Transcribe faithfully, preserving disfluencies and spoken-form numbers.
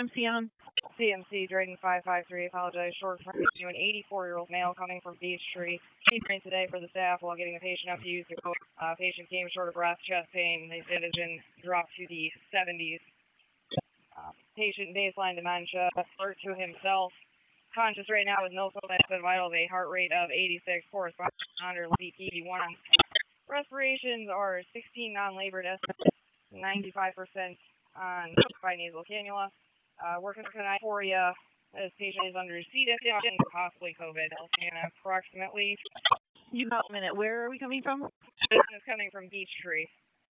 M C on. C M C Drayton five five three, apologize, short for to an eighty-four-year-old male coming from Peachtree. He trained today for the staff while getting the patient up to use the code. Uh, patient came short of breath, chest pain. They said it has been dropped to the seventies. Uh, patient baseline dementia, alert to himself. Conscious right now with no substantive vitals, a heart rate of eighty-six, corresponding to under B P one. Respirations are sixteen non-labored estimates, ninety-five percent on by nasal cannula. Uh, working tonight for you. This patient is under C D I and possibly COVID. And approximately. You got a minute. Where are we coming from? This is coming from Peachtree.